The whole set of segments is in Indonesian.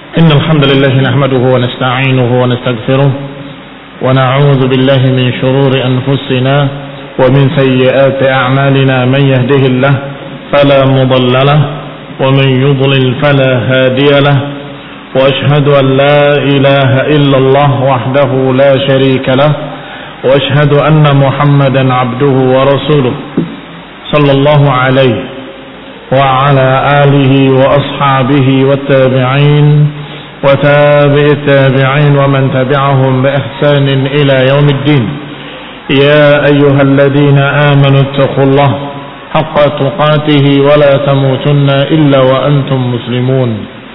إن الحمد لله نحمده ونستعينه ونستغفره ونعوذ بالله من شرور أنفسنا ومن سيئات أعمالنا. من يهده الله فلا مضل له ومن يضلل فلا هادي له، وأشهد أن لا إله إلا الله وحده لا شريك له، وأشهد أن محمدا عبده ورسوله صلى الله عليه وعلى آله وأصحابه والتابعين وتابع التابعين ومن تبعهم بإحسان إلى يوم الدين. يا أيها الذين آمنوا اتقوا الله حق تقاته ولا تموتن إلا وأنتم مسلمون.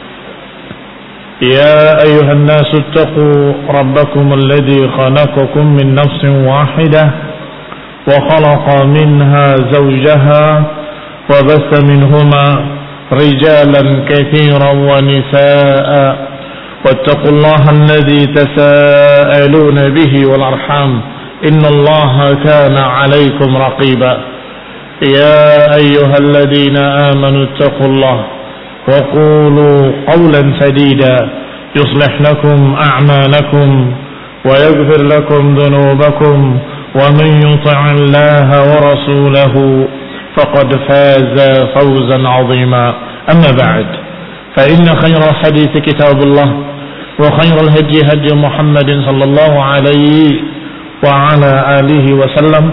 يا أيها الناس اتقوا ربكم الذي خلقكم من نفس واحدة وخلق منها زوجها وبث منهما رجالا كثيرا ونساء، واتقوا الله الذي تساءلون به والأرحام إن الله كان عليكم رقيبا. يا أيها الذين آمنوا اتقوا الله وقولوا قولا سديدا يصلح لكم أعمالكم ويغفر لكم ذنوبكم، ومن يطع الله ورسوله فقد فاز فوزا عظيما. أما بعد، فإن خير الحديث كتاب الله، وخير الهدي هدي محمد صلى الله عليه وعلى آله وسلم،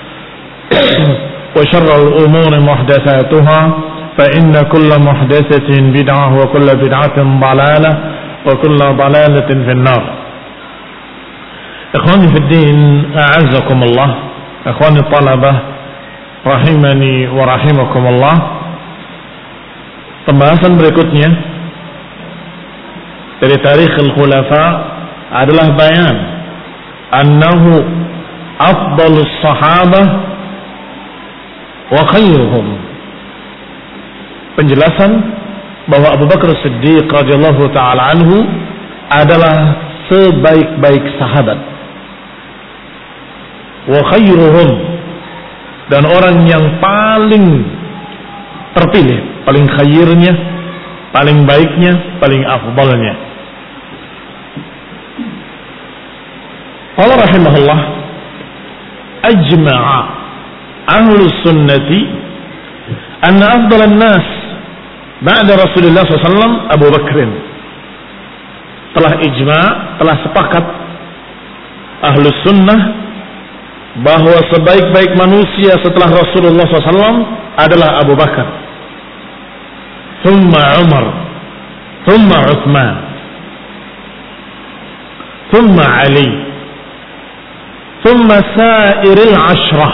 وشر الأمور محدثاتها، فإن كل محدثة بدعة وكل بدعة ضلالة وكل ضلالة في النار. إخواني في الدين، أعزكم الله. إخواني الطلبة rahimani wa rahimakumullah. Pembahasan berikutnya dari tarikh al-khulafa adalah bayan annahu afdalus sahabah wa khairuhum. Penjelasan bahwa Abu Bakar Siddiq radhiyallahu taala anhu adalah sebaik-baik sahabat, wa khairuhum, dan orang yang paling terpilih, paling khairnya, paling baiknya, paling afdalnya. Qala rahimahullah, ajma'a ahlus sunnati anna afdalan nas ba'da Rasulullah SAW Abu Bakrin. Telah ijma', telah sepakat ahlus sunnah bahwa sebaik-baik manusia setelah Rasulullah SAW adalah Abu Bakar, thumma Umar, thumma Uthman, thumma Ali, thumma sairil ashrah.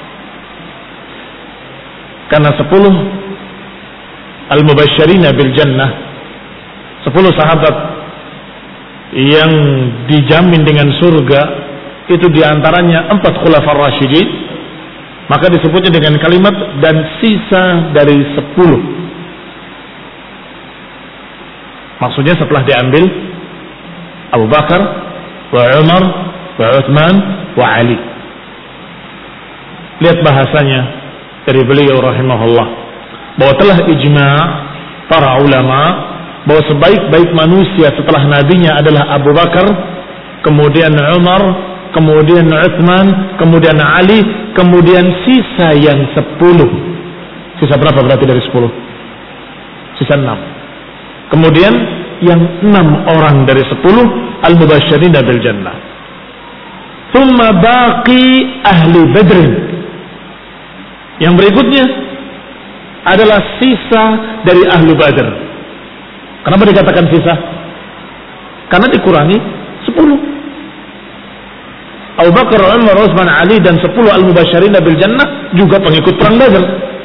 Karena 10 al-mubashirina bil jannah, 10 sahabat yang dijamin dengan surga, itu diantaranya 4 khulafar rasyidin, maka disebutnya dengan kalimat dan sisa dari 10. Maksudnya setelah diambil Abu Bakar wa Umar wa Uthman wa Ali. Lihat bahasanya dari beliau rahimahullah, bahwa telah ijma' para ulama bahwa sebaik-baik manusia setelah nabinya adalah Abu Bakar, kemudian Umar, kemudian Uthman, kemudian Ali, kemudian sisa yang 10. Sisa berapa berarti dari 10? Sisa 6. Kemudian yang 6 orang dari 10 al-mubasysyirin bil jannah. Thumma baqi ahli Badr. Yang berikutnya adalah sisa dari ahli Badr. Kenapa dikatakan sisa? Karena dikurangi 10. Abu Bakar, Umar, Utsman, Ali dan 10 al-mubasysyirin bil jannah juga pengikut perang Badar.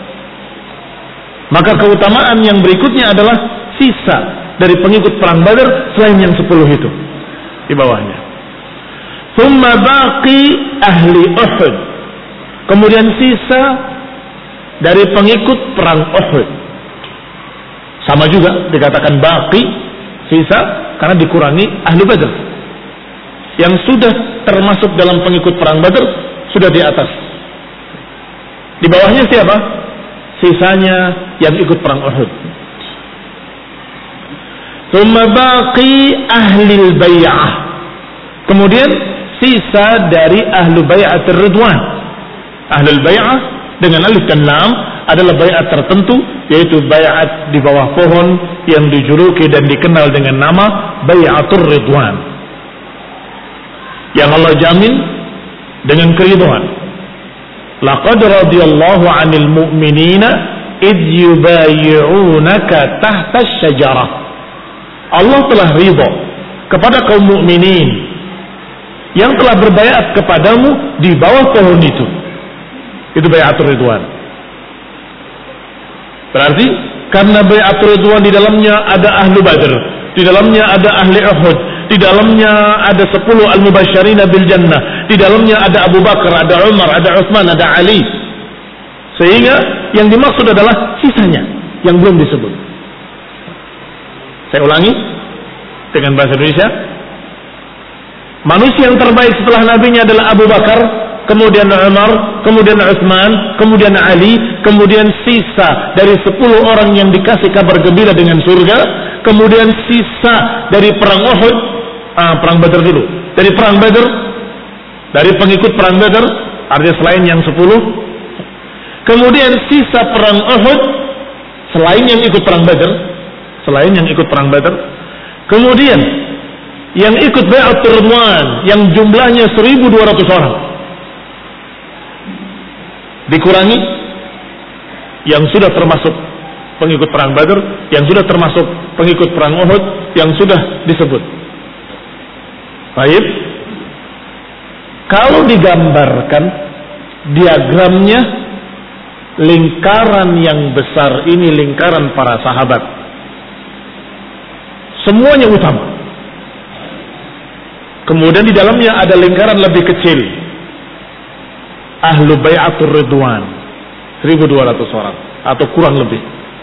Maka keutamaan yang berikutnya adalah sisa dari pengikut perang Badar selain yang 10 itu di bawahnya. Tsumma baqi ahli Uhud. Kemudian sisa dari pengikut perang Uhud. Sama juga dikatakan baqi, sisa, karena dikurangi ahli Badar. Yang sudah termasuk dalam pengikut perang Badar sudah di atas. Di bawahnya siapa? Sisanya yang ikut perang Uhud. Tsumma baqi ahlil bai'ah. Kemudian sisa dari ahlu bai'atir ridwan. Ahlul bai'ah dengan alif dan lam adalah bai'at tertentu, yaitu bai'at di bawah pohon yang dijuluki dan dikenal dengan nama bai'atur ridwan, yang Allah jamin dengan keridhaan. Laqad radiyallahu 'anil mu'minina id yubayi'unaka tahta asy-syajarah. Allah telah ridha kepada kaum mukminin yang telah berbaiat kepadamu di bawah pohon itu. Itu bai'atur ridwan. Berarti karena bai'atur ridwan di dalamnya ada ahlu Badr, di dalamnya ada ahli Uhud, di dalamnya ada 10 al-mubasysyirina bil jannah, di dalamnya ada Abu Bakar, ada Umar, ada Utsman, ada Ali. Sehingga yang dimaksud adalah sisanya yang belum disebut. Saya ulangi dengan bahasa Indonesia. Manusia yang terbaik setelah nabinya adalah Abu Bakar, kemudian Umar, kemudian Utsman, kemudian Ali, kemudian sisa dari 10 orang yang dikasih kabar gembira dengan surga, kemudian sisa dari perang Uhud, perang Badar dulu. Dari perang Badar, dari pengikut perang Badar, artinya selain yang 10. Kemudian sisa perang Uhud, selain yang ikut perang Badar, kemudian yang ikut bai'atur ridwan yang jumlahnya 1.200 orang. Dikurangi yang sudah termasuk pengikut perang Badar, yang sudah termasuk pengikut perang Uhud, yang sudah disebut. Baik. Kalau digambarkan diagramnya, lingkaran yang besar ini lingkaran para sahabat. Semuanya utama. Kemudian di dalamnya ada lingkaran lebih kecil, ahlu bai'atur ridwan, 1.200 orang atau kurang lebih.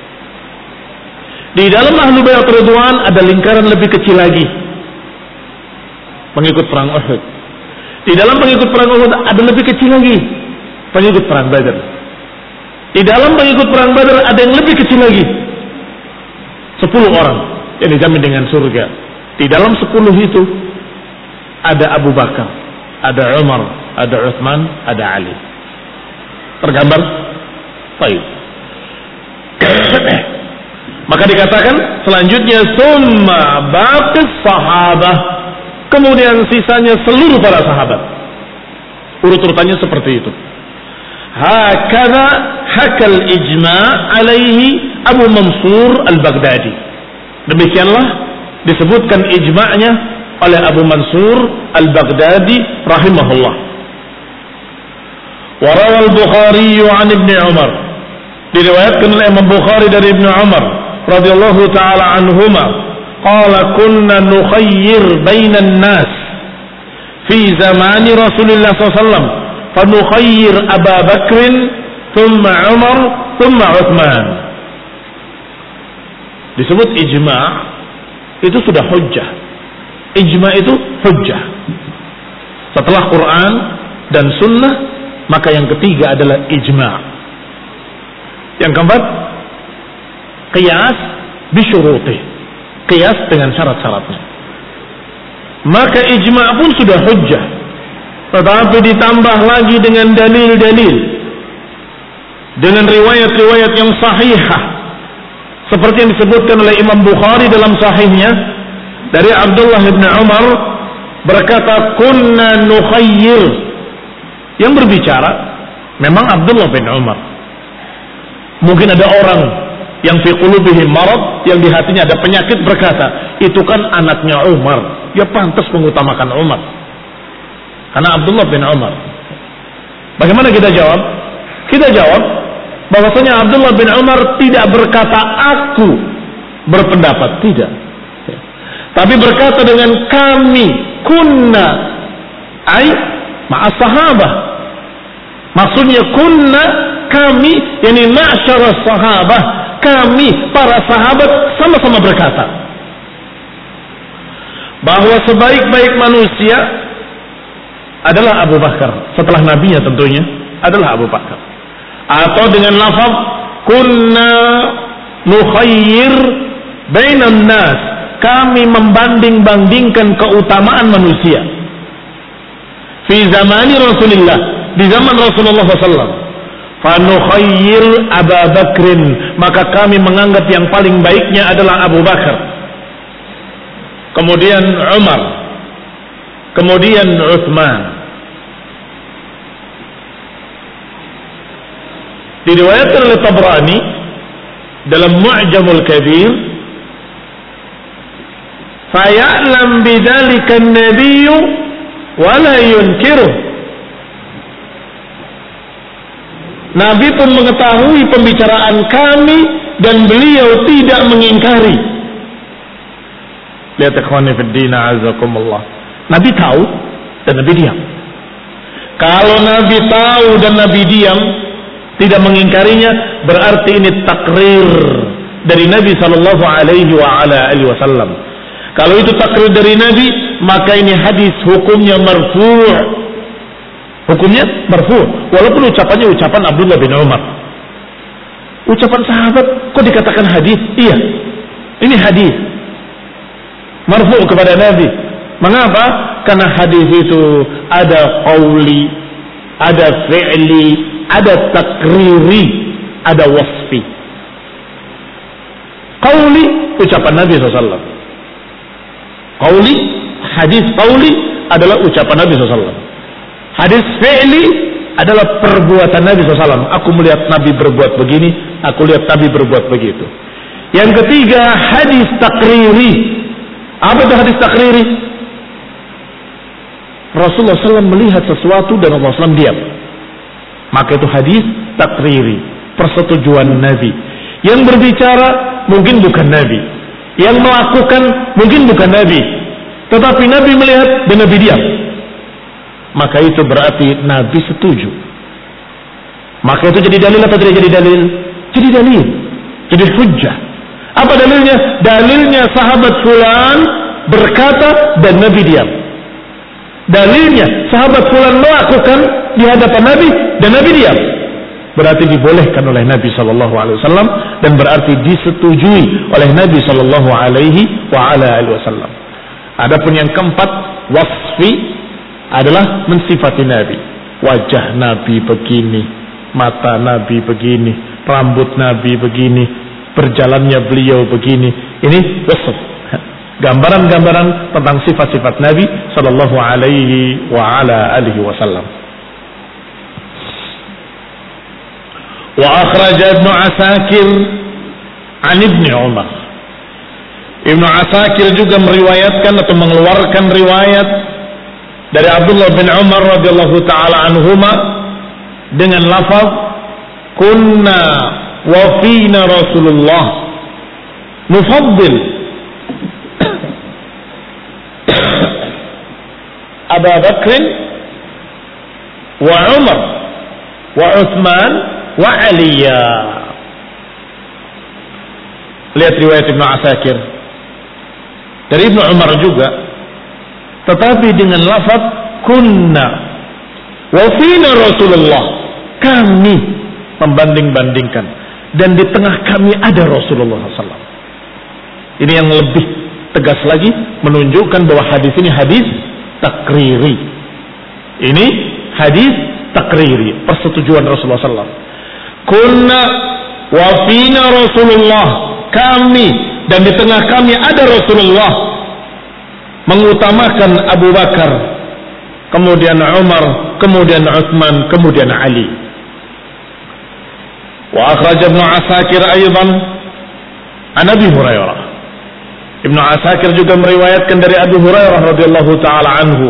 Di dalam ahlu bai'atur ridwan ada lingkaran lebih kecil lagi, pengikut perang Uhud. Di dalam pengikut perang Uhud ada lebih kecil lagi, pengikut perang Badar. Di dalam pengikut perang Badar ada yang lebih kecil lagi, 10 orang yang dijamin dengan surga. Di dalam 10 itu ada Abu Bakar, ada Umar, ada Utsman, ada Ali. Tergambar? Baik. Maka dikatakan selanjutnya summa baqis sahabah. Kemudian sisanya seluruh para sahabat. Urut-urutannya seperti itu. Hakadha hakal ijma' alaihi Abu Mansur al-Baghdadi. Demikianlah disebutkan ijma'nya oleh Abu Mansur al-Baghdadi rahimahullah. Wa rawal Bukhari 'an Ibnu Umar. Diriwayatkan oleh Imam Bukhari dari Ibnu Umar radhiyallahu taala anhuma, qala kunna nukhayyir bainan nas fi zamani Rasulullah sallallahu alaihi wasallam, fa nukhayyir Abu Bakr thumma Umar thumma Utsman. Disebut ijma', itu sudah hujjah. Ijma' itu hujjah. Setelah Quran dan Sunnah, maka yang ketiga adalah ijma'. Yang keempat, qiyas bisyurutih, qiyas dengan syarat-syaratnya. Maka ijma' pun sudah hujjah, tetapi ditambah lagi dengan dalil-dalil, dengan riwayat-riwayat yang sahihah, seperti yang disebutkan oleh Imam Bukhari dalam sahihnya dari Abdullah bin Umar berkata, kunna nukhayyir. Yang berbicara memang Abdullah bin Umar. Mungkin ada orang yang fi qulubihim marad, yang di hatinya ada penyakit, berkata, itu kan anaknya Umar, ya pantas mengutamakan Umar karena Abdullah bin Umar. Bagaimana kita jawab? Kita jawab bahwasanya Abdullah bin Umar tidak berkata aku berpendapat, tidak, tapi berkata dengan kami, kunna ay ma'as sahabah. Maksudnya kunna, kami, yani ma'syarus sahabah, kami para sahabat sama-sama berkata bahwa sebaik-baik manusia adalah Abu Bakar, setelah nabinya tentunya adalah Abu Bakar. Atau dengan lafaz kunna nukhayyir bainan nas kami membanding-bandingkan keutamaan manusia. Fi zamani Rasulillah, di zaman Rasulullah SAW. Fanukhayyir Abu Bakrin, maka kami menganggap yang paling baiknya adalah Abu Bakar. Kemudian Umar, kemudian Utsman. Diriwayatkan oleh Tabrani dalam Mu'jamul Kabir, faya'lam bidzalika an-nabiyyu wa la yunkiruh. Nabi pun mengetahui pembicaraan kami dan beliau tidak mengingkari. Lihat ikhwani fid din azakumullah. Nabi tahu dan Nabi diam. Kalau Nabi tahu dan Nabi diam, tidak mengingkarinya, berarti ini takrir dari Nabi sallallahu alaihi wasallam. Kalau itu takrir dari Nabi, maka ini hadis hukumnya marfu'. Hukumnya marfu', walaupun ucapannya ucapan Abdullah bin Umar. Ucapan sahabat kok dikatakan hadis? Iya, ini hadis marfu' kepada Nabi. Mengapa? Karena hadis itu ada qauli, ada fi'li, ada takriri, ada wasfi. Qauli ucapan Nabi SAW. Qauli, hadis qauli adalah ucapan Nabi SAW. Hadis fi'li adalah perbuatan Nabi SAW. Aku melihat Nabi berbuat begini, aku lihat Nabi berbuat begitu. Yang ketiga, hadis takriri. Apa itu hadis takriri? Rasulullah SAW melihat sesuatu dan Rasulullah SAW diam. Maka itu hadis takriri, persetujuan Nabi. Yang berbicara mungkin bukan Nabi, yang melakukan mungkin bukan Nabi, tetapi Nabi melihat dan Nabi diam. Maka itu berarti Nabi setuju. Maka itu jadi dalil atau tidak jadi dalil? Jadi dalil, jadi hujjah. Apa dalilnya? Dalilnya sahabat fulan berkata dan Nabi diam. Dalilnya sahabat fulan melakukan di hadapan Nabi dan Nabi diam. Berarti dibolehkan oleh Nabi sallallahu alaihi wasallam dan berarti disetujui oleh Nabi sallallahu alaihi wasallam. Adapun yang keempat, wasfi, adalah mensifati Nabi. Wajah Nabi begini, mata Nabi begini, rambut Nabi begini, berjalannya beliau begini. Ini wasf, gambaran-gambaran tentang sifat-sifat Nabi sallallahu alaihi wasallam. Wa akhraja Ibnu Asakir an Ibnu Umar. Ibnu Asakir juga meriwayatkan atau mengeluarkan riwayat dari Abdullah bin Umar radhiyallahu taala anhuma dengan lafaz kunna wa fina Rasulullah nufaddil Abu Bakr wa Umar wa Utsman wa Aliya. Lihat riwayat Ibnu Asakir dari Ibnu Umar juga, tetapi dengan lafaz kunna wa fina Rasulullah, kami membanding-bandingkan dan di tengah kami ada Rasulullah SAW. Ini yang lebih tegas lagi menunjukkan bahwa hadis ini hadis takriri. Ini hadis takriri, persetujuan Rasulullah SAW. Kunna wa fina Rasulullah, kami dan di tengah kami ada Rasulullah, mengutamakan Abu Bakar, kemudian Umar, kemudian Utsman, kemudian Ali. Wa akhraj Ibnu Asakir aidan an Abi Hurairah. Ibnu Asakir juga meriwayatkan dari Abu Hurairah radhiyallahu taala anhu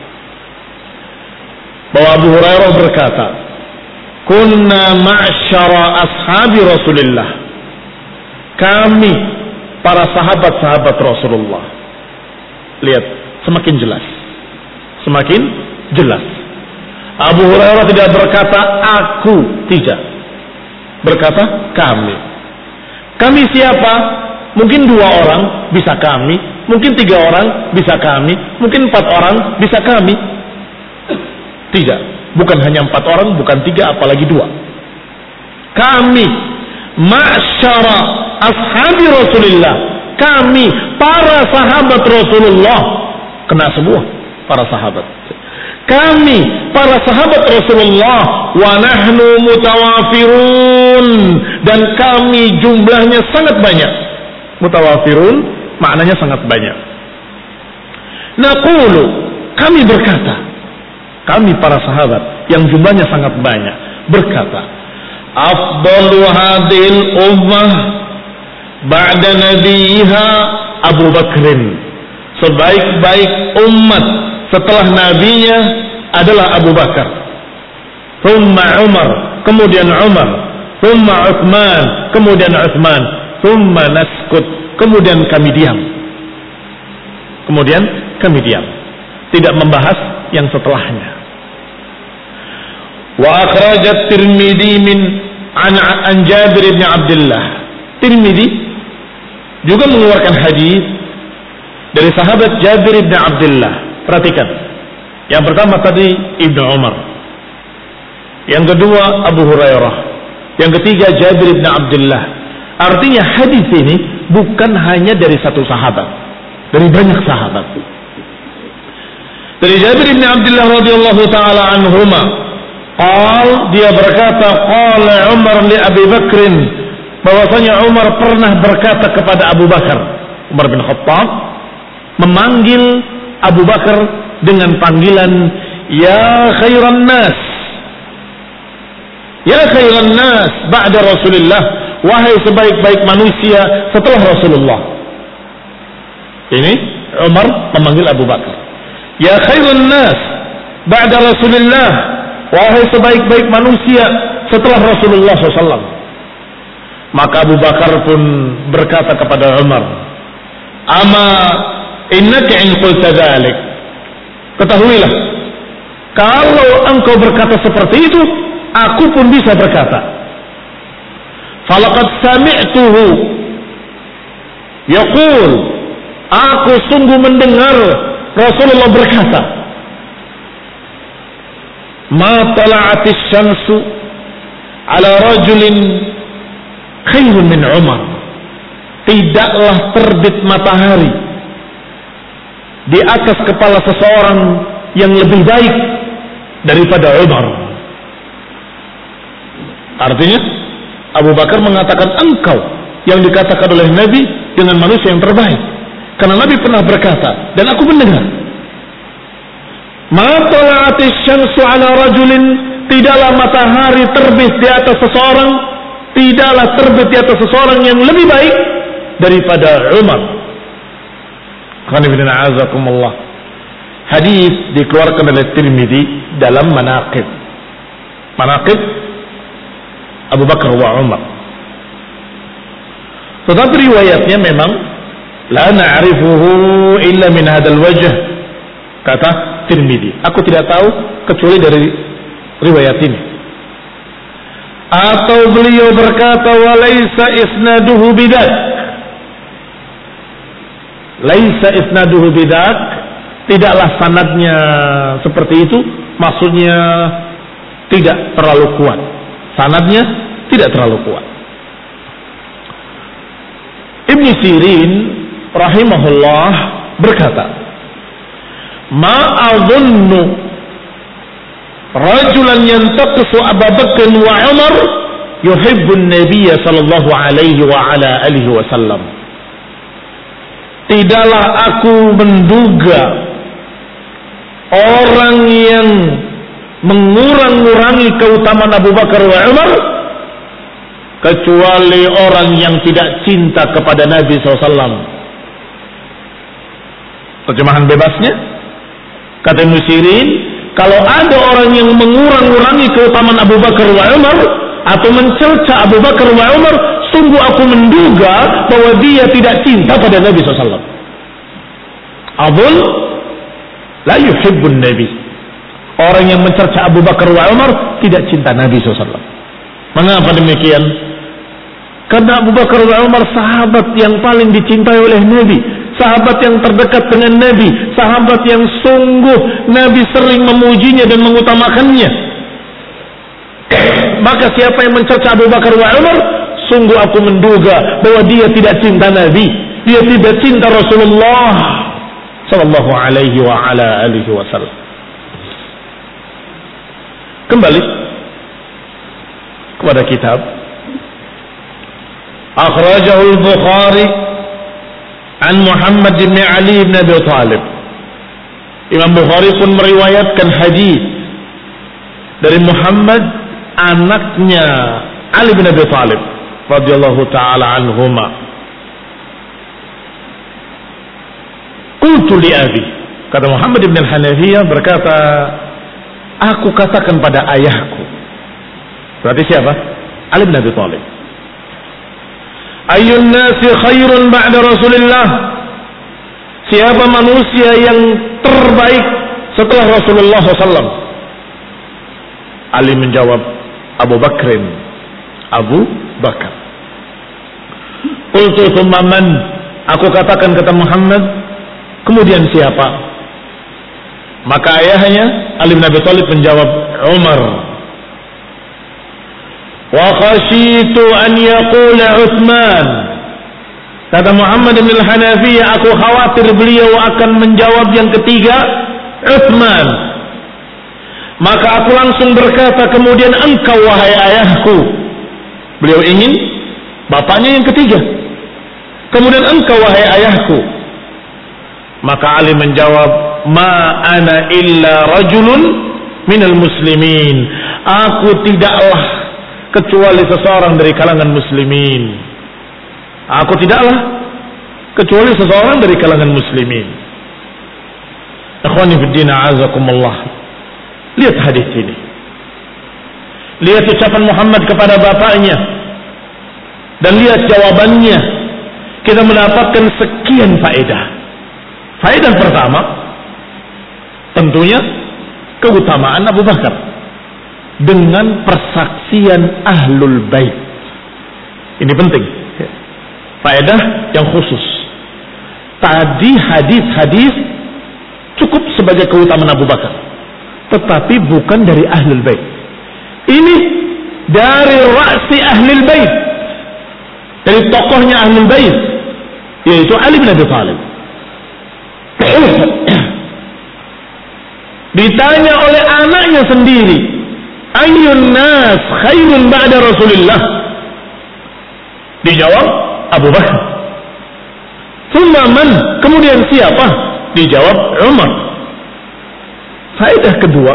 bahwa Abu Hurairah berkata, "Kunna ma'syara ashabi Rasulillah." Kami para sahabat-sahabat Rasulullah. Lihat, semakin jelas. Semakin jelas. Abu Hurairah tidak berkata aku, tidak. Berkata kami. Kami siapa? Mungkin 2 orang bisa kami, mungkin 3 orang bisa kami, mungkin 4 orang bisa kami. Tidak, bukan hanya 4 orang, bukan 3, apalagi 2. Kami ma'syara ashabi Rasulillah, kami para sahabat Rasulullah, kena semua para sahabat. Kami para sahabat Rasulullah, wa nahnu mutawafirun, dan kami jumlahnya sangat banyak. Mutawafirun maknanya sangat banyak. Naqulu, kami berkata, kami para sahabat yang jumlahnya sangat banyak berkata, afdalu hadhil ummah ba'da nabiha Abu Bakrin, sebaik-baik umat setelah nabinya adalah Abu Bakar, thumma Umar, kemudian Umar, thumma Utsman, kemudian Utsman, thumma naskut, kemudian kami diam. Kemudian kami diam, tidak membahas yang setelahnya. Wa akhrajat Tirmidzi min an Jabir bin Abdullah. Tirmidzi juga mengeluarkan hadis dari sahabat Jabir bin Abdullah. Perhatikan, yang pertama tadi Ibnu Umar, yang kedua Abu Hurairah, yang ketiga Jabir bin Abdullah. Artinya hadis ini bukan hanya dari satu sahabat, dari banyak sahabat. Dari Jabir bin Abdullah radhiyallahu taala anhuma, dia berkata, qala Umar li Abi Bakrin, bahwasanya Umar pernah berkata kepada Abu Bakar, Umar bin Khattab memanggil Abu Bakar dengan panggilan ya khairan nas, ya khairan nas ba'da Rasulillah, wahai sebaik-baik manusia setelah Rasulullah. Ini Umar memanggil Abu Bakar, ya khairan nas ba'da Rasulillah, wahai sebaik-baik manusia setelah Rasulullah SAW. Maka Abu Bakar pun berkata kepada Umar, ama innaka in qulta dzalik, ketahuilah kalau engkau berkata seperti itu, aku pun bisa berkata. Falaqad sami'tuhu yaqul, aku sungguh mendengar Rasulullah berkata, ma tala'atis syamsu ala rajulin khairun min Umar, tidaklah terbit matahari di atas kepala seseorang yang lebih baik daripada Umar. Artinya Abu Bakar mengatakan engkau yang dikatakan oleh Nabi dengan manusia yang terbaik, karena Nabi pernah berkata dan aku mendengar, ma tala'atis syamsu ala rajulin, tidaklah matahari terbit di atas seseorang, tidaklah terbit di atas seseorang yang lebih baik daripada Umar. Hadis dikeluarkan oleh Tirmidzi dalam Manaqib Abu Bakar wa Umar. Tetapi riwayatnya memang la na'rifuhu illa min hadzal wajh, kata Tirmidzi, aku tidak tahu kecuali dari riwayat ini. Atau beliau berkata walaysa isnaduhu bidak, laisa isnaduhu bidak, tidaklah sanadnya seperti itu, maksudnya tidak terlalu kuat, sanadnya tidak terlalu kuat. Ibnu Sirin rahimahullah berkata, ma adunnu rajulan yantaqisu Abu Bakr wa Umar yuhibbu an-nabiy sallallahu alaihi wa ala alihi wasallam. Tidaklah aku menduga orang yang mengurang-urangi keutamaan Abu Bakar wa Umar kecuali orang yang tidak cinta kepada Nabi SAW. Terjemahan bebasnya, kata Ibnu Sirin, kalau ada orang yang mengurang-urangi keutamaan Abu Bakar wa Umar atau mencerca Abu Bakar wa Umar, sungguh aku menduga bahwa dia tidak cinta pada Nabi SAW. Abul la yuhibbun Nabi. Orang yang mencerca Abu Bakar wa Umar tidak cinta Nabi SAW. Mengapa demikian? Karena Abu Bakar wa Umar sahabat yang paling dicintai oleh Nabi, sahabat yang terdekat dengan Nabi, sahabat yang sungguh Nabi sering memujinya dan mengutamakannya. Maka siapa yang mencerca Abu Bakar wa Umar, sungguh aku menduga bahwa dia tidak cinta Nabi. dia tidak cinta Rasulullah sallallahu alaihi wa ala alihi wasallam. Kembali kepada kitab. Akhrajahu al-Bukhari an Muhammad bin Ali bin Abi Thalib. Imam Bukhari pun meriwayatkan hadis dari Muhammad, anaknya Ali bin Abi Thalib radhiyallahu taala anhuma. Qultu li abi, kata Muhammad bin Hanafiyah berkata, aku katakan pada ayahku. Berarti siapa? Ali bin Abi Thalib. Ayyun nasi khairun ba'da Rasulillah? Siapa manusia yang terbaik setelah Rasulullah SAW? Ali menjawab, Abu Bakrin. Abu Bakar. Qultu thumma man? Aku katakan kata Muhammad, kemudian siapa? Maka ayahnya Ali bin Abi Thalib menjawab, Umar. Wa khashitu an yaqula Utsman. Kata Muhammad bin Hanafiyah, aku khawatir beliau akan menjawab yang ketiga, Utsman. Maka aku langsung berkata, kemudian engkau wahai ayahku. Beliau ingin bapaknya yang ketiga. Kemudian engkau wahai ayahku. Maka Ali menjawab, ma ana illa rajulun minal muslimin. Aku tidaklah kecuali seseorang dari kalangan muslimin. Aku tidaklah kecuali seseorang dari kalangan muslimin. Ikhwani fiddin a'azakumullah. Lihat hadis ini. Lihat ucapan Muhammad kepada bapaknya. Dan lihat jawabannya. Kita mendapatkan sekian faedah. Faedah pertama, tentunya keutamaan Abu Bakar dengan persaksian Ahlul Bait. Ini penting. Faedah yang khusus. Tadi hadis-hadis cukup sebagai keutamaan Abu Bakar, tetapi bukan dari Ahlul Bait. Ini dari ra'si Ahlul Bait, dari tokohnya Ahlul Bait, yaitu Ali bin Abi Thalib. Ditanya oleh anaknya sendiri, ayyun nas khairun ba'da Rasulillah? Dijawab Abu Bakar. Thumma man? Kemudian siapa? Dijawab Umar. Faedah kedua,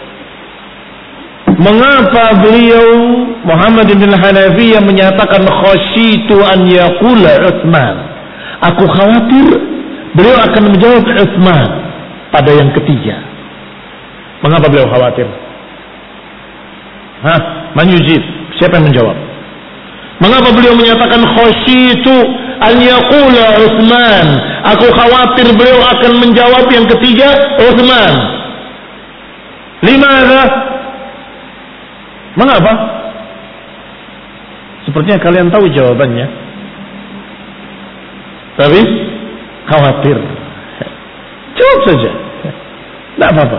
mengapa beliau Muhammad bin Hanafiyah menyatakan khasyitu an yaqula Utsman? Aku khawatir beliau akan menjawab Utsman pada yang ketiga. Mengapa beliau khawatir? Man yujib? Siapa yang menjawab? Mengapa beliau menyatakan khasyitu an yaqula Utsman? Aku khawatir beliau akan menjawab yang ketiga, Utsman. Limadha? Mengapa? Sepertinya kalian tahu jawabannya, tapi khawatir. Jawab saja, tidak apa-apa.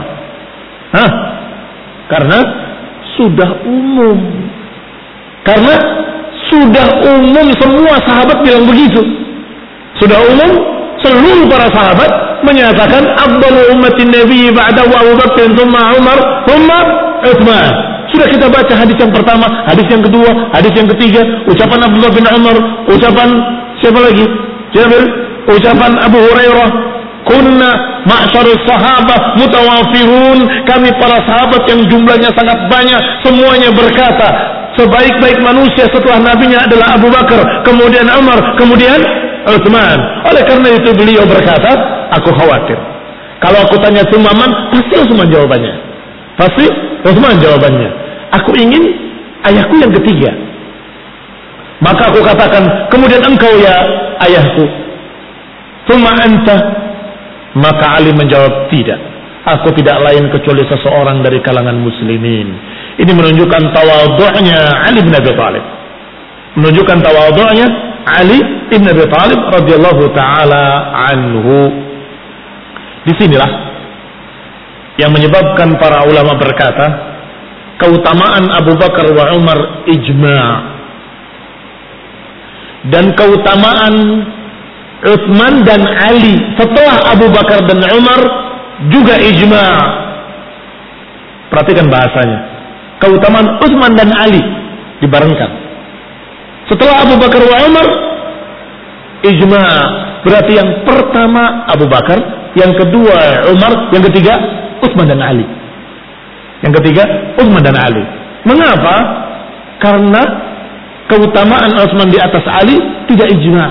Karena sudah umum. Karena sudah umum, semua sahabat bilang begitu. Sudah umum, seluruh para sahabat menyatakan afdalu ummatin nabi ba'da Abu Bakr thumma Umar thumma Utsman. Sudah kita baca hadis yang pertama, hadis yang kedua, hadis yang ketiga, ucapan Abdullah bin Umar, ucapan siapa lagi? Jabir, ucapan Abu Hurairah. Kunna ma'syarus sahabah mutawafirun. Kami para sahabat yang jumlahnya sangat banyak, semuanya berkata, sebaik-baik manusia setelah nabinya adalah Abu Bakar, kemudian Umar, kemudian Utsman. Oleh karena itu beliau berkata, aku khawatir kalau aku tanya Utsman, pasti Utsman jawabannya. Pasti Utsman jawabannya. Aku ingin ayahku yang ketiga. Maka aku katakan, kemudian engkau ya ayahku. Tsumma anta. Maka Ali menjawab, tidak. Aku tidak lain kecuali seseorang dari kalangan muslimin. Ini menunjukkan tawadhu'nya Ali bin Abi Thalib. Menunjukkan tawadhu'nya Ali bin Abi Thalib radhiyallahu taala anhu. Disinilah yang menyebabkan para ulama berkata, keutamaan Abu Bakar wa Umar ijma'. Dan keutamaan Utsman dan Ali setelah Abu Bakar dan Umar juga ijma'. Perhatikan bahasanya. Keutamaan Utsman dan Ali dibarengkan. Setelah Abu Bakar wa Umar, ijma'. Berarti yang pertama Abu Bakar, yang kedua Umar, yang ketiga Utsman dan Ali. Yang ketiga Utsman dan Ali. Mengapa? Karena keutamaan Utsman di atas Ali tidak ijma'.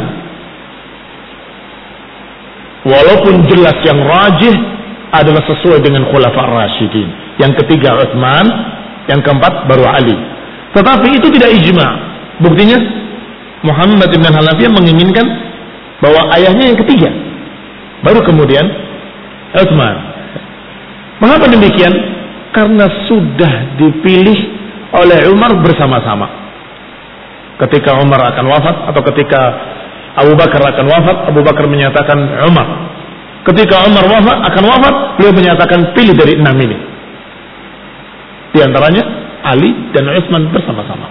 Walaupun jelas yang rajih adalah sesuai dengan Khulafa' Rasyidin. Yang ketiga Utsman, yang keempat baru Ali. Tetapi itu tidak ijma'. Buktinya Muhammad bin Hanafiyah menginginkan bahwa ayahnya yang ketiga, baru kemudian Utsman. Mengapa demikian? Karena sudah dipilih oleh Umar bersama-sama. Ketika Umar akan wafat atau ketika Abu Bakar akan wafat, Abu Bakar menyatakan Umar. Ketika Umar akan wafat, beliau menyatakan pilih dari 6 ini. Di antaranya Ali dan Utsman bersama-sama.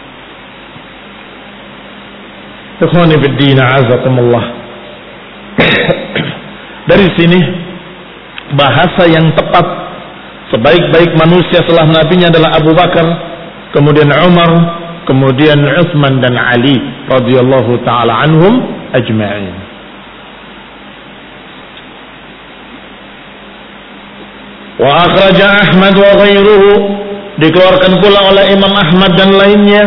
Ikhwani fid din, a'azakumullah. Dari sini bahasa yang tepat, sebaik-baik manusia setelah nabinya adalah Abu Bakar, kemudian Umar, kemudian Utsman dan Ali radhiyallahu taala anhum ajma'in. Wa akhraja Ahmad wa ghairuhu, dikeluarkan pula oleh Imam Ahmad dan lainnya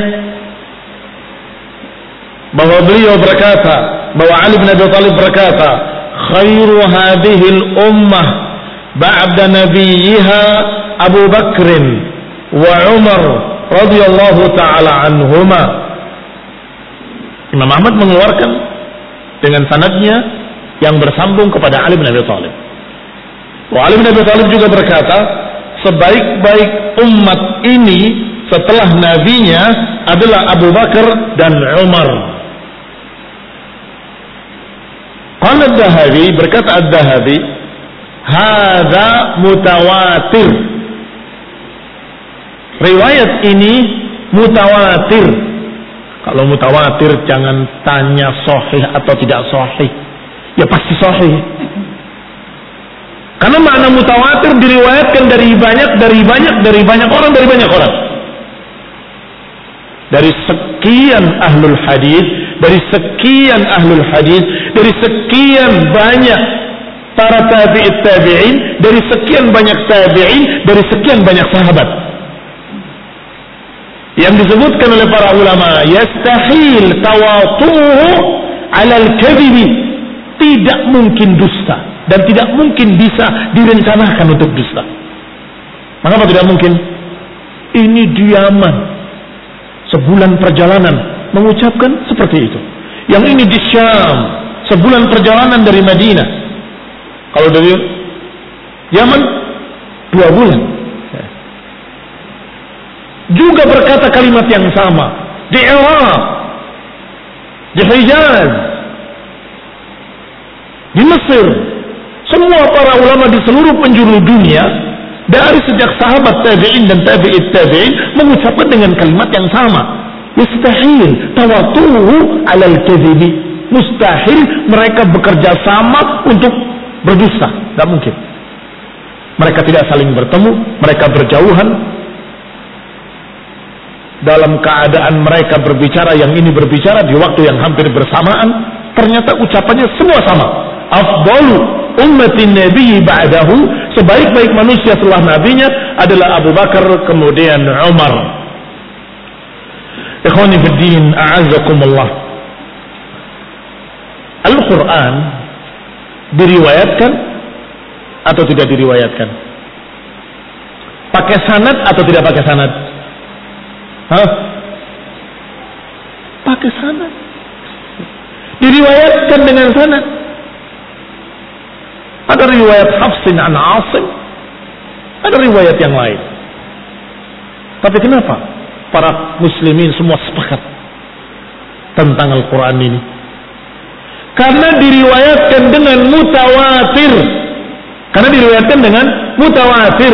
bahwa beliau berkata, bahwa Ali bin Abi Thalib berkata, khairu hadhil ummah ba'da nabiyha Abu Bakrin wa Umar radhiyallahu taala anhuma. Imam Ahmad mengeluarkan dengan sanadnya yang bersambung kepada Ali bin Abi Thalib. Wa Ali bin Abi Thalib juga berkata, sebaik-baik umat ini setelah nabinya adalah Abu Bakar dan Umar. Qala ad-Dahabi, berkata ad-Dahabi, hadza mutawatir. Riwayat ini mutawatir. Kalau mutawatir jangan tanya sahih atau tidak sahih. Ya pasti sahih. Karena makna mutawatir diriwayatkan dari banyak orang. Dari sekian ahlul hadis, dari sekian banyak para tabi'in, dari sekian banyak tabi'in, dari sekian banyak sahabat. Yang disebutkan oleh para ulama, yastahil tawatuhu 'ala al-kadhibi, tidak mungkin dusta dan tidak mungkin bisa direncanakan untuk dusta. Mengapa tidak mungkin? Ini diaman sebulan perjalanan mengucapkan seperti itu. Yang ini di Syam, sebulan perjalanan dari Madinah. Kalau dari Yaman 2 bulan. Juga berkata kalimat yang sama di Iraq, di Hijaz, di Mesir. Semua para ulama di seluruh penjuru dunia, dari sejak sahabat tabi'in dan tabi'it tabi'in, mengucapkan dengan kalimat yang sama. Mustahil tawatuhu 'alal kadhibi. Mustahil mereka bekerja sama untuk berdusta. Tidak mungkin. Mereka tidak saling bertemu, mereka berjauhan. Dalam keadaan mereka berbicara, yang ini berbicara di waktu yang hampir bersamaan, ternyata ucapannya semua sama. Afdalu ummatin nabi ba'dahu, sebaik-baik manusia setelah nabinya adalah Abu Bakar, kemudian Umar. Ikhwani fid din, a'azzakumullah. Al-Quran diriwayatkan atau tidak diriwayatkan? Pakai sanad atau tidak pakai sanad? Pakai sanad. Diriwayatkan dengan sanad. Ada riwayat Hafsin an Asim, ada riwayat yang lain. Tapi kenapa para muslimin semua sepakat tentang Al-Quran ini? Karena diriwayatkan dengan mutawatir. Karena diriwayatkan dengan mutawatir.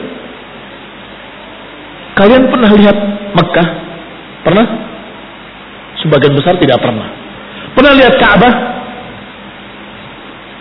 Kalian pernah lihat Mekah? Pernah? Sebagian besar tidak pernah. Pernah lihat Ka'bah?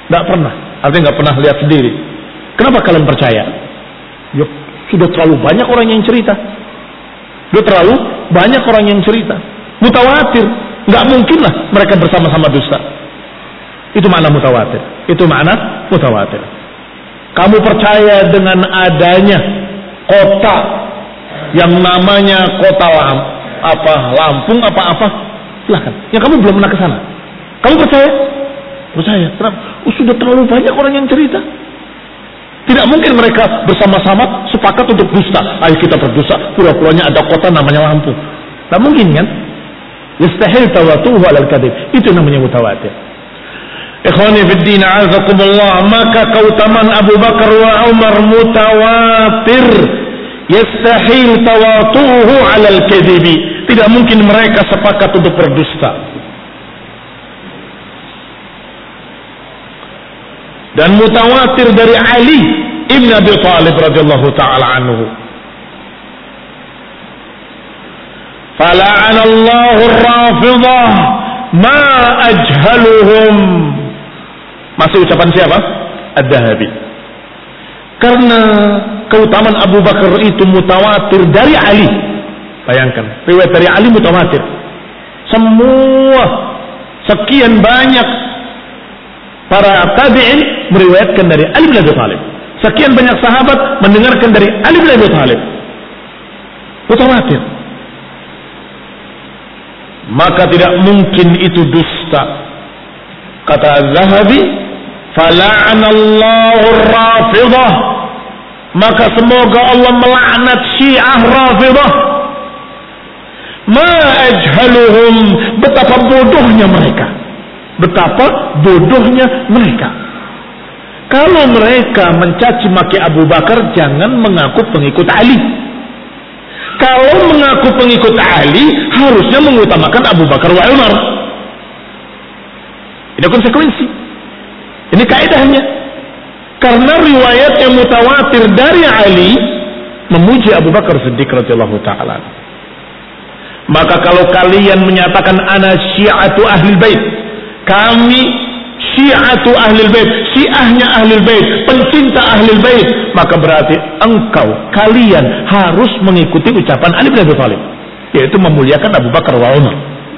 Tidak pernah. Artinya nggak pernah lihat sendiri. Kenapa kalian percaya? Ya, sudah terlalu banyak orang yang cerita. Sudah terlalu banyak orang yang cerita. Mutawatir. Nggak mungkin lah mereka bersama-sama dusta. Itu makna mutawatir. Itu makna mutawatir. Kamu percaya dengan adanya kota yang namanya kota Lampung apa-apa, silahkan. Yang kamu belum pernah ke sana. Kamu percaya? Percaya. Kenapa? Sudah terlalu banyak orang yang cerita. Tidak mungkin mereka bersama-sama sepakat untuk dusta. Ayo kita berdusta, pura-puranya ada kota namanya Lampung. Tidak mungkin kan? Yastahil tawatuhu alal kadhib. Itu namanya mutawatir. Ikhwani fid din, a'azakumullah, maka keutamaan Abu Bakar wa Umar mutawatir. Yastahil tawatuhu alal kadhibi. Tidak mungkin mereka sepakat untuk berdusta. Dan mutawatir dari Ali ibn Abi Thalib radhiyallahu taala anhu. Fala'anallahu ar-Rafidah ma ajhaluhum. Masih ucapan siapa? Ad-Dahabi. Karena keutamaan Abu Bakar itu mutawatir dari Ali. Bayangkan, riwayat dari Ali mutawatir. Semua sekian banyak para tabi'in meriwayatkan dari Ali bin Abi Thalib. Sekian banyak sahabat mendengarkan dari Ali bin Abi Thalib. Mutawatir. Maka tidak mungkin itu dusta. Kata Az-Zahabi, fala'anallahu ar-Rafidah. Maka semoga Allah melaknat Syiah Rafidah. Ma ajhaluhum, betapa bodohnya mereka. Betapa bodohnya mereka. Kalau mereka mencaci maki Abu Bakar, jangan mengaku pengikut Ali. Kalau mengaku pengikut Ali, harusnya mengutamakan Abu Bakar wa Umar. Ini konsekuensi. Ini kaidahnya. Karena riwayat yang mutawatir dari Ali memuji Abu Bakar Siddiq radhiyallahu taala. Maka kalau kalian menyatakan ana syi'atu ahlil bait, kami syi'atu ahlil bait, syiahnya ahlil bait, pencinta ahlil bait, maka berarti kalian harus mengikuti ucapan Ali bin Abi Thalib, yaitu memuliakan Abu Bakar wa Umar.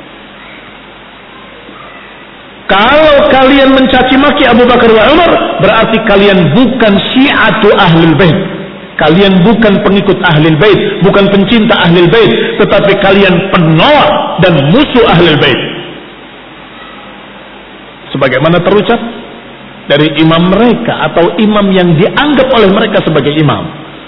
Kalau kalian mencaci maki Abu Bakar wa Umar, berarti kalian bukan syi'atu ahlil bait. Kalian bukan pengikut ahlil bait, bukan pencinta ahlil bait, tetapi kalian penolak dan musuh ahlil bait. Sebagaimana terucap dari imam mereka atau imam yang dianggap oleh mereka sebagai imam.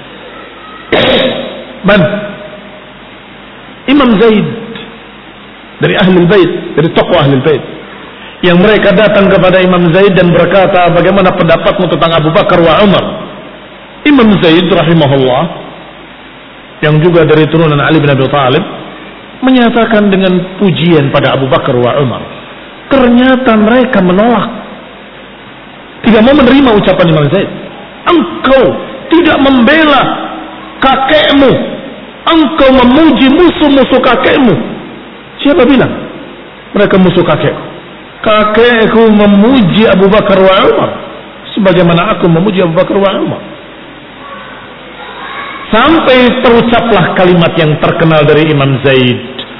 Imam Zaid dari ahlul bait, dari tokoh ahlul bait, yang mereka datang kepada Imam Zaid dan berkata, bagaimana pendapatmu tentang Abu Bakar wa Umar? Imam Zaid rahimahullah, yang juga dari turunan Ali bin Abi Thalib, menyatakan dengan pujian pada Abu Bakar wa Umar. Ternyata mereka menolak, tidak mau menerima ucapan Imam Zaid. Engkau tidak membela kakekmu, engkau memuji musuh-musuh kakekmu. Siapa bilang mereka musuh kakekku? Kakekku memuji Abu Bakar wa Umar sebagaimana aku memuji Abu Bakar wa Umar. Sampai terucaplah kalimat yang terkenal dari Imam Zaid,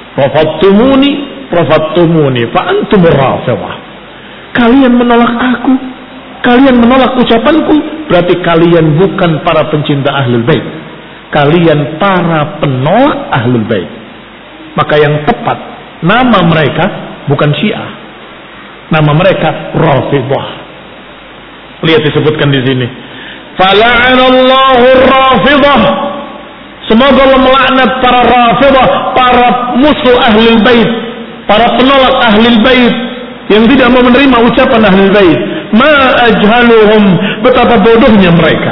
Rafattumuni fa antumur Rafidhah. Kalian menolak aku, kalian menolak ucapanku, berarti kalian bukan para pencinta ahlul bait. Kalian para penolak ahlul bait. Maka yang tepat nama mereka bukan Syiah. Nama mereka Rafidhah. Lihat disebutkan di sini. Fala'anallahu ar-Rafidhah. Semoga Allah melaknat para Rafidhah, para musuh ahlul bait, para penolak ahlul bait yang tidak mau menerima ucapan ahlul bait. Ma ajhaluhum, betapa bodohnya mereka.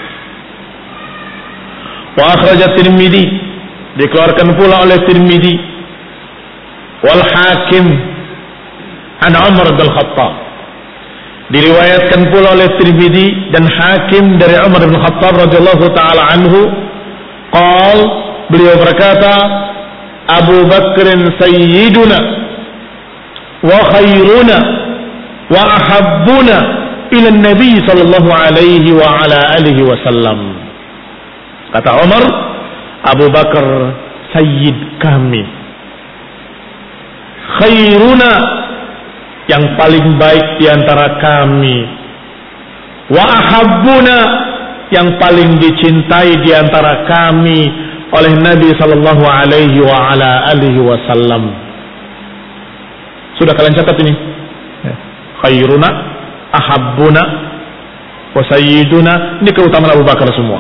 Wa akhrajat Tirmidzi, dikeluarkan pula oleh Tirmidzi, wal Hakim an Umar bin Khattab, diriwayatkan pula oleh Tirmidzi dan Hakim dari Umar bin Khattab radhiyallahu taala anhu, qal, beliau berkata, Abu Bakrin sayyiduna wa khairuna wa ahabbuna ila Nabi sallallahu alaihi wa ala alihi wasallam. Kata Umar, Abu Bakar sayyid kami, khairuna, yang paling baik di antara kami, wa ahabbuna, yang paling dicintai di antara kami oleh Nabi sallallahu alaihi wa ala alihi wasallam. Sudah kalian catat ini? Khairuna, ahabbuna, wa sayyiduna, ini keutamaan Abu Bakar semua.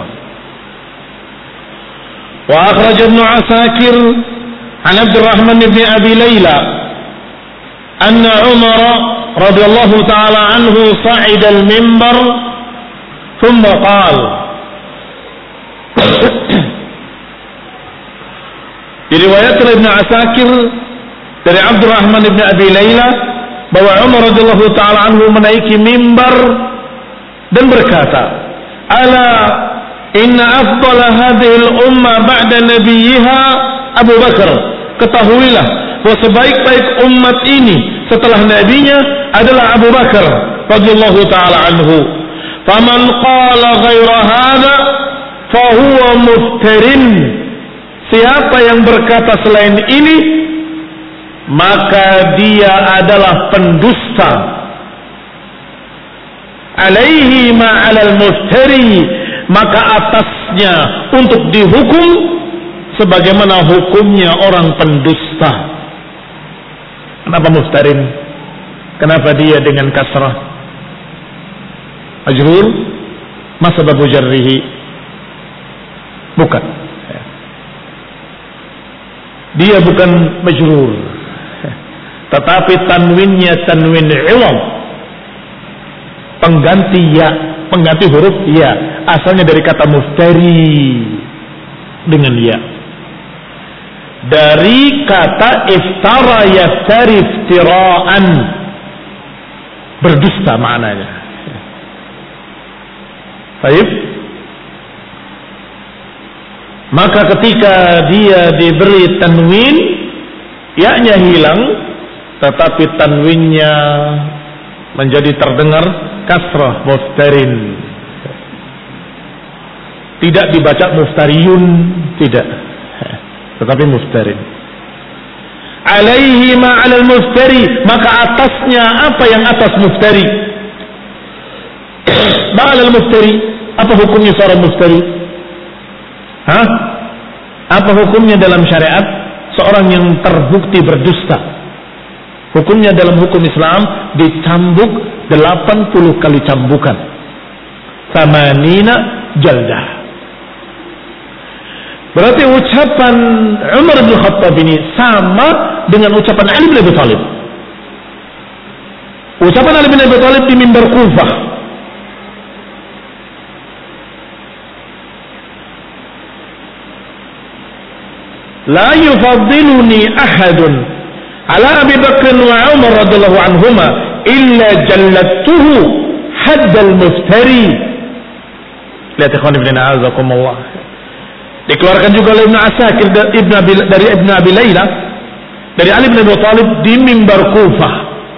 Wa akhraj Ibnu Asakir an Abdurrahman bin Abi Layla anna Umar radhiyallahu ta'ala anhu sa'ida al-mimbar thumma qala. Diriwayatkan Ibnu Asakir dari Abdurrahman bin Abi Layla bahwa Umar radhiyallahu ta'ala anhu menaiki mimbar dan berkata, ala inna afdala hadhihi al-umma ba'da nabiyha Abu Bakar. Ketahuilah bahwa sebaik-baik umat ini setelah nabinya adalah Abu Bakar radhiyallahu ta'ala anhu. Faman qala ghaira hadha fahuwa muftarin. Siapa yang berkata selain ini, maka dia adalah pendusta. Alaihi ma'alal muftari, maka atasnya untuk dihukum sebagaimana hukumnya orang pendusta. Kenapa muftarin? Kenapa dia dengan kasrah? Majrur? Ma sababu jarrihi? Bukan. Dia bukan majrur, tetapi tanwinnya tanwin iwam, pengganti ya, pengganti huruf ya, asalnya dari kata muftari dengan ya, dari kata iftara yaftari iftiraan, berdusta maknanya. Baik. Maka ketika dia diberi tanwin, ya-nya hilang, tetapi tanwinnya menjadi terdengar kasrah, muftarin. Tidak dibaca muftariyun, tidak, tetapi muftarin. Alaihi ma'alal muftari, maka atasnya apa yang atas muftari? Ma'alal muftari, apa hukumnya seorang muftari? Hah? Apa hukumnya dalam syariat seorang yang terbukti berdusta? Hukumnya dalam hukum Islam dicambuk 80 kali cambukan. Samanina jaldah. Berarti ucapan Umar bin Khattab ini sama dengan ucapan Ali bin Abi Thalib. Ucapan Ali bin Abi Thalib di mimbar Kufah. La yufaddiluni ahadun ala Abi Bakr wa Umar radhiyallahu anhuma illa jallattuhu haddal muftari. Lihat ikhwan ibn a'azakumullah. Dikeluarkan juga oleh Ibnu Asakir dari Ibnu Abi Layla dari Ali bin Abi Thalib di mimbar Kufah.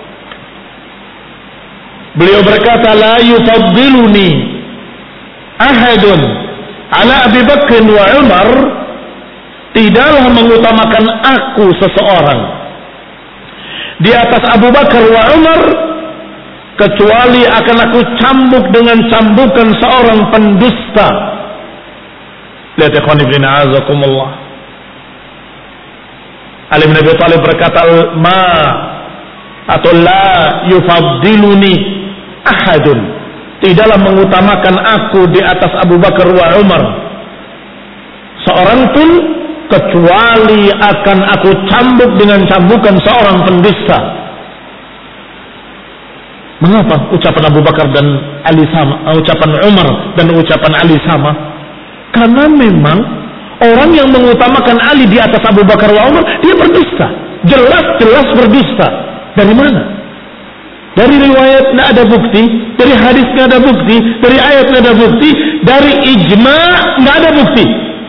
Beliau berkata, la yufaddiluni ahadun ala Abi Bakr wa Umar, tidaklah mengutamakan aku seseorang di atas Abu Bakar wa Umar kecuali akan aku cambuk dengan cambukan seorang pendusta. Lihat ikhwan ibn a'azakumullah. Ali bin Abi Thalib berkata, ma atau la yufaddiluni ahadun, tidaklah mengutamakan aku di atas Abu Bakar wa Umar seorang pun kecuali akan aku cambuk dengan cambukan seorang pendusta. Mengapa ucapan Abu Bakar dan Ali sama, ucapan Umar dan ucapan Ali sama? Karena memang orang yang mengutamakan Ali di atas Abu Bakar wa Umar, dia berdusta, jelas-jelas berdusta. Dari mana? Dari riwayat tidak ada bukti, dari hadis tidak ada bukti, dari ayat tidak ada bukti, dari ijma' tidak ada bukti.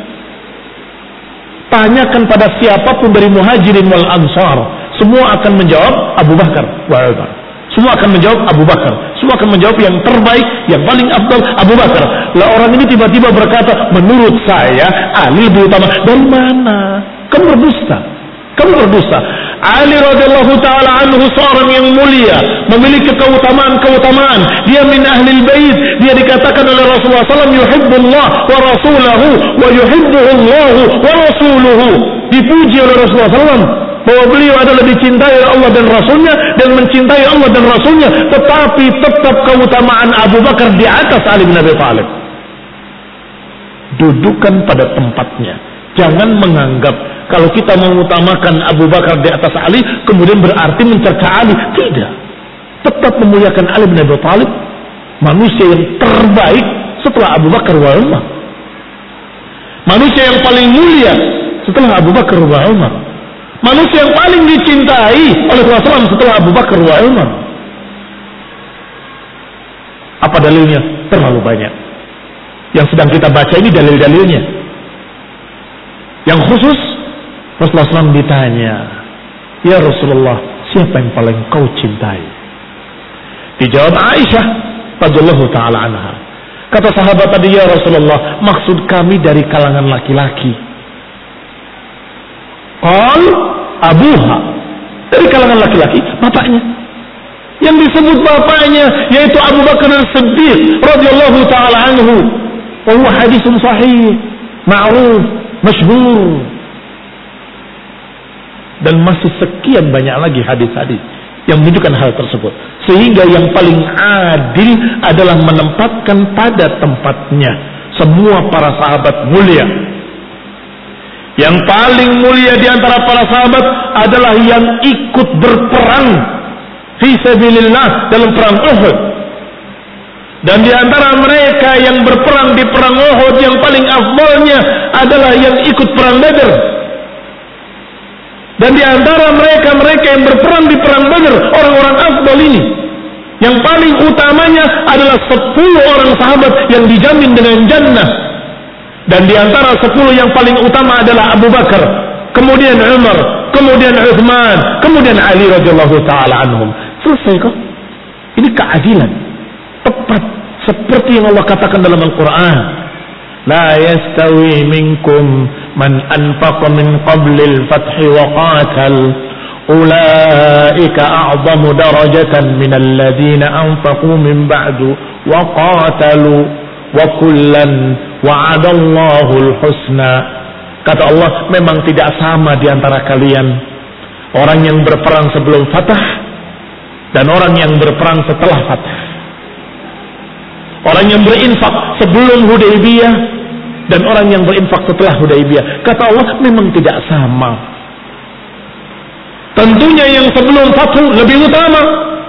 Tanyakan pada siapapun dari muhajirin wal ansar, semua akan menjawab Abu Bakar wa Umar. Semua akan menjawab Abu Bakar. Semua akan menjawab yang terbaik, yang paling afdal Abu Bakar. Lah orang ini tiba-tiba berkata, menurut saya Ali lebih utama. Dari mana? Kamu berdusta. Kamu berdusta. Ali radhiyallahu taala anhu seorang yang mulia, memiliki keutamaan-keutamaan. Dia min ahlil bait. Dia dikatakan oleh Rasulullah SAW, yuhibbullah wa rasulahu wa yuhibbuhu Allah wa rasuluhu. Dipuji oleh Rasulullah SAW bahwa beliau adalah dicintai oleh Allah dan Rasulnya dan mencintai Allah dan Rasulnya, tetapi tetap keutamaan Abu Bakar di atas Ali bin Abi Thalib. Dudukan pada tempatnya. Jangan menganggap kalau kita mengutamakan Abu Bakar di atas Ali kemudian berarti mencerca Ali. Tidak. Tetap memuliakan Ali bin Abi Thalib, manusia yang terbaik setelah Abu Bakar wa Umar, manusia yang paling mulia setelah Abu Bakar wa Umar, manusia yang paling dicintai oleh Rasulullah setelah Abu Bakar wa Umar. Apa dalilnya? Terlalu banyak. Yang sedang kita baca ini dalil-dalilnya. Yang khusus Rasulullah SAW ditanya, ya Rasulullah, siapa yang paling kau cintai? Dijawab Aisyah radhiyallahu taala anha. Kata sahabat tadi, ya Rasulullah, maksud kami dari kalangan laki-laki. Qal abuha, dari kalangan laki-laki, bapaknya. Yang disebut bapaknya yaitu Abu Bakar As-Siddiq radhiyallahu taala anhu. Wa huwa haditsun sahih, ma'ruf, masyhur. Dan masih sekian banyak lagi hadis-hadis yang menunjukkan hal tersebut. Sehingga yang paling adil adalah menempatkan pada tempatnya semua para sahabat mulia. Yang paling mulia di antara para sahabat adalah yang ikut berperang fi sabilillah dalam perang Uhud. Dan di antara mereka yang berperang di perang Uhud yang paling afdalnya adalah yang ikut perang Badar. Dan di antara mereka yang berperang di perang Badar, orang-orang afdal ini, yang paling utamanya adalah 10 orang sahabat yang dijamin dengan jannah. Dan di antara 10 yang paling utama adalah Abu Bakar, kemudian Umar, kemudian Uthman, kemudian Ali radhiyallahu taala anhum. Selesai kok. Ini keadilan. Tepat seperti yang Allah katakan dalam Al-Quran. La yastawi minkum man anfaqa min qablil fathi wa qatal ulaika a'zamu darajatan minal ladina anfaqu min ba'du wa qatalu wa kullan wa'adallahul husna. Kata Allah, memang tidak sama di antara kalian orang yang berperang sebelum fatah dan orang yang berperang setelah fatah, orang yang berinfak sebelum Hudaybiyah dan orang yang berinfak setelah Hudaybiyah. Kata Allah, memang tidak sama. Tentunya yang sebelum fathu lebih utama.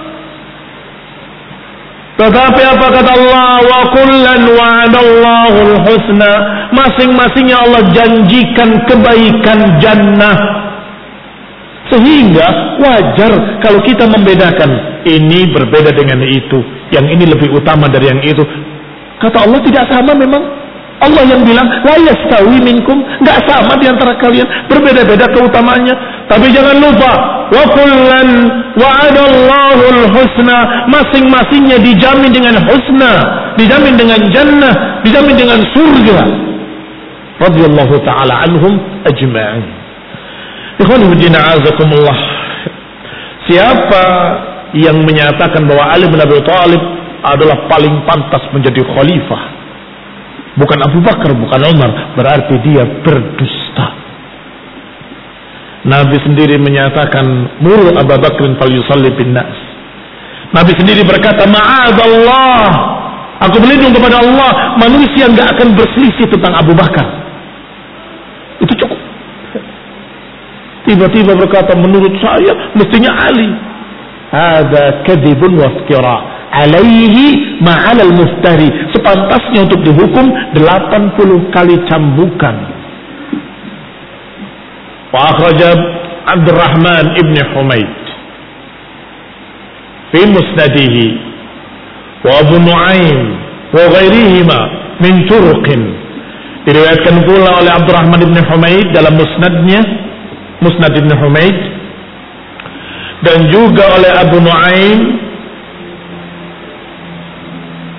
Tetapi apa kata Allah? Wa kullan wa'adallahul husna. Masing-masingnya Allah janjikan kebaikan jannah. Sehingga wajar kalau kita membedakan, ini berbeda dengan itu, yang ini lebih utama dari yang itu. Kata Allah tidak sama memang. Allah yang bilang la yastawi minkum, enggak sama di antara kalian, berbeda-beda keutamaannya. Tapi jangan lupa, wa kullan wa'adallahul husna, masing-masingnya dijamin dengan husna, dijamin dengan jannah, dijamin dengan surga. Radhiyallahu taala anhum ajma'in. Ikhwani fillah, azakumullah. Siapa yang menyatakan bahwa Ali bin Abi Thalib adalah paling pantas menjadi khalifah, bukan Abu Bakar, bukan Umar, berarti dia berdusta. Nabi sendiri menyatakan, muru Abu Bakrin falyusalli bin nas. Nabi sendiri berkata, ma'adallah, aku berlindung kepada Allah, manusia enggak akan berselisih tentang Abu Bakar. Itu cukup. Tiba-tiba berkata, menurut saya mestinya Ali. Hadza kadzibun wa iftira alaihi ma'al muftari. Sepantasnya untuk dihukum 80 kali cambukan. Wa akhrajah Abdurrahman ibn Humaid fi musnadihi wa Abu Nu'aim wa ghairihima min turuqin. Diriwayatkan pula oleh Abdurrahman ibn Humaid dalam musnadnya, Musnad ibn Humaid, dan juga oleh Abu Nu'aim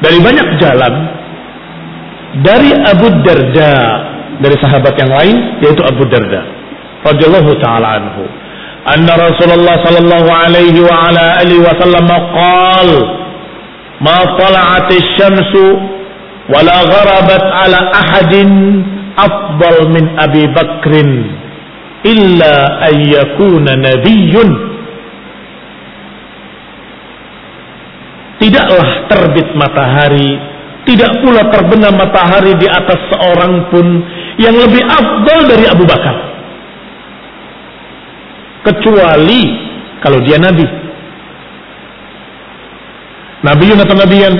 dari banyak jalan dari Abu Darda, dari sahabat yang lain yaitu Abu Darda radhiyallahu taala anhu, anna Rasulullah sallallahu alaihi wa ala alihi wasallam qaal ma tala'atis syamsu wa la gharabat ala ahadin afdal min Abi Bakrin illa an yakuna nabiyyun. Tidaklah terbit matahari, tidak pula terbenam matahari di atas seorang pun yang lebih afdal dari Abu Bakar, kecuali kalau dia nabi. Nabiyun atau nabiyan?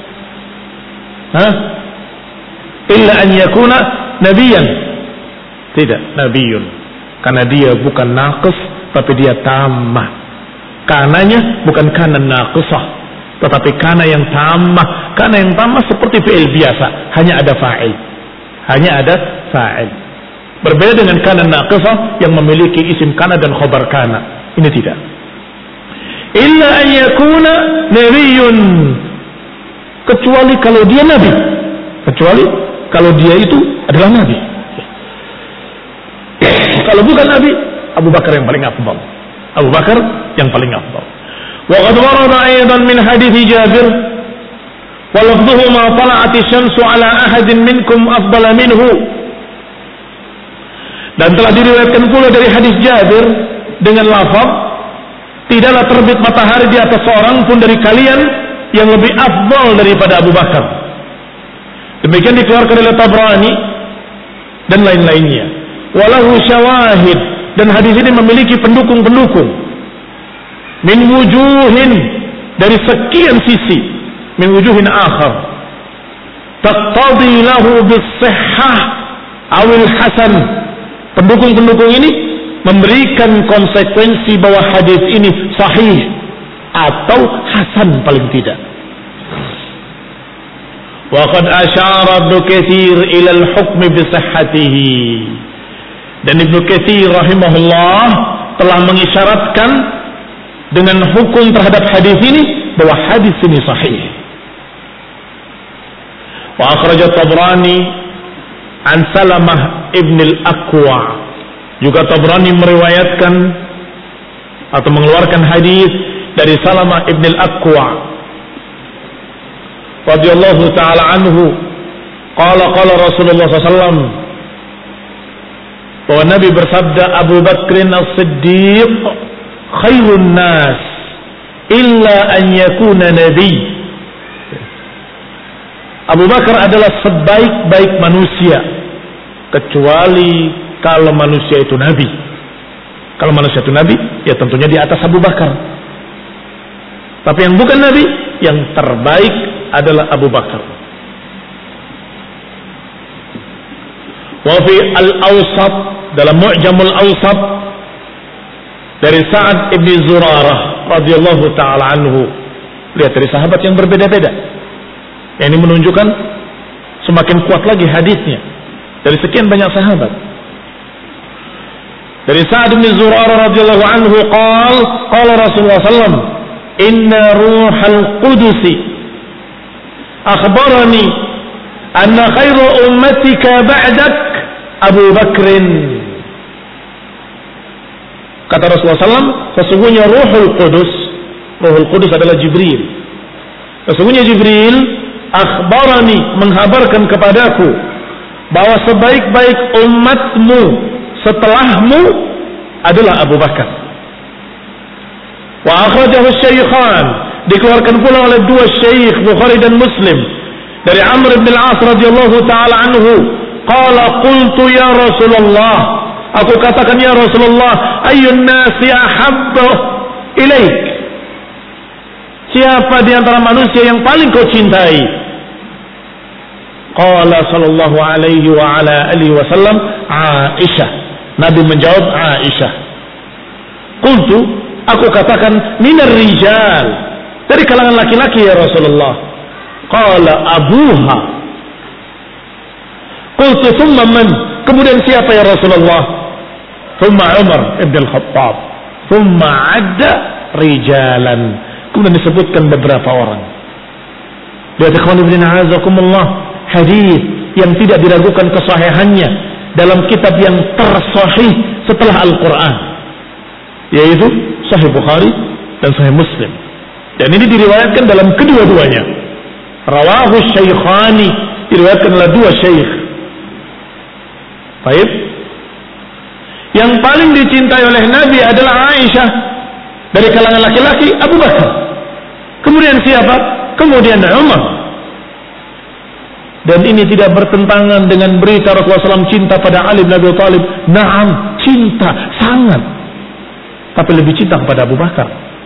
Illa an yakuna nabiyan. Tidak, nabiyun. Karena dia bukan naqis, tapi dia tammah. Kananya bukan kana naqisah, tetapi kana yang tammah. Kana yang tammah seperti fi'il biasa, hanya ada fa'il. Hanya ada fa'il. Berbeda dengan kana naqisah yang memiliki isim kana dan khobar kana. Ini tidak. Illa an yakuna nabiyyun, kecuali kalau dia nabi. Kecuali kalau dia itu adalah nabi. Kalau bukan nabi, Abu Bakar yang paling afdal. Abu Bakar yang paling afdal. Wa qad warada aidan min hadits Jabir wa lafdhuhu ma tala'ati syamsu ala ahadin minkum afdala minhu. Dan telah diriwayatkan pula dari hadis Jabir dengan lafaz, tidaklah terbit matahari di atas seorang pun dari kalian yang lebih afdal daripada Abu Bakar. Demikian dikeluarkan oleh Tabrani dan lain-lainnya. Walahu syawahid, dan hadis ini memiliki pendukung-pendukung. Min wujuhin, dari sekian sisi. Min wujuhin akhar. Taqtadi lahu bis-sihhah awil hasan. Pendukung-pendukung ini memberikan konsekuensi bahwa hadis ini sahih atau hasan paling tidak. Wa qad asyara Ibnu Katsir ila al-hukm bi sihhatihi. Dan Ibnu Katsir rahimahullah telah mengisyaratkan dengan hukum terhadap hadis ini bahwa hadis ini sahih. Wa akhraj Tabrani an Salamah ibn al-Aqwa. Juga Tabrani meriwayatkan atau mengeluarkan hadis dari Salamah ibn al-Aqwa radhiyallahu taala anhu, qala Rasulullah SAW, bahwa Nabi bersabda, Abu Bakrin as-Siddiq khairun nas illa an yakuna nabi. Abu Bakar adalah sebaik-baik manusia kecuali kalau manusia itu nabi. Kalau manusia itu nabi, ya tentunya di atas Abu Bakar. Tapi yang bukan nabi, yang terbaik adalah Abu Bakar. Wa fi al-Awsat, dalam Mu'jamul Awsat dari Sa'ad ibn Zurarah radhiyallahu taala anhu. Lihat, dari sahabat yang berbeda-beda. Yang ini menunjukkan semakin kuat lagi hadisnya dari sekian banyak sahabat. Dari Sa'ad bin Zurarah radhiyallahu anhu qala Rasulullah sallam, inna ruhal qudusi akhbarani anna khairu ummatika ba'dak Abu Bakrin. Kata Rasulullah sallam, sesungguhnya Ruhul Qudus adalah Jibril. Sesungguhnya Jibril akhbarani, menghabarkan kepadaku bahwa sebaik-baik umatmu setelahmu adalah Abu Bakar. Wa akhrajahu Syaikhan, dikeluarkan pula oleh dua syekh Bukhari dan Muslim dari Amr bin al-As radhiyallahu taala anhu, qala qultu ya Rasulullah, aku katakan ya Rasulullah, ayyun nasi ahabbu ilaik, siapa di antara manusia yang paling kau cintai? Qala sallallahu alaihi wa ala alihi wasallam, Aisyah. Nabi menjawab, Aisyah. Qultu, aku katakan, minar rijal, dari kalangan laki-laki ya Rasulullah. Qala abuha. Qultu thumma man, kemudian siapa ya Rasulullah? Thumma Umar ibn al-Khattab. Thumma adda rijalan, kemudian disebutkan beberapa orang. Lihat ikhwan ibn a'azakumullah, hadis yang tidak diragukan kesahihannya dalam kitab yang tersahih setelah Al-Quran, yaitu Sahih Bukhari dan Sahih Muslim. Dan ini diriwayatkan dalam kedua-duanya. Rawahu Syaikhani, diriwayatkan oleh dua syekh. Baik. Yang paling dicintai oleh Nabi adalah Aisyah. Dari kalangan laki-laki Abu Bakar. Kemudian siapa? Kemudian Umar. Dan ini tidak bertentangan dengan berita Rasulullah SAW cinta pada Ali bin Abi Thalib. Naam, cinta, sangat. Tapi lebih cinta kepada Abu Bakar.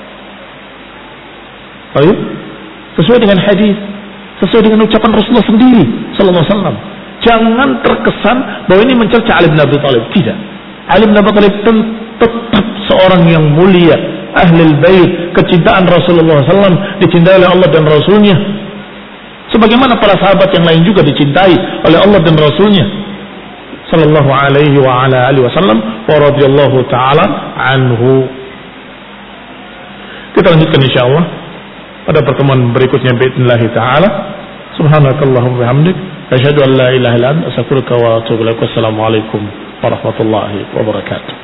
Baik. Sesuai dengan hadis, sesuai dengan ucapan Rasulullah sendiri sallallahu alaihi wasallam. Jangan terkesan bahwa ini mencerca Ali bin Abi Thalib. Tidak. Ali bin Abi Thalib tetap seorang yang mulia, ahlul bait, kecintaan Rasulullah SAW dicintai oleh Allah dan Rasulnya. Sebagaimana para sahabat yang lain juga dicintai oleh Allah dan Rasulnya sallallahu alaihi wa ala alihi wasallam wa radhiyallahu taala anhu. Kita lanjutkan insyaallah pada pertemuan berikutnya باذنillah taala. Subhanakallahumma wa bihamdik asyhadu an la ilaha illa anta astaghfiruka wa atubu ilaik. Wassalamu alaikum warahmatullahi wabarakatuh.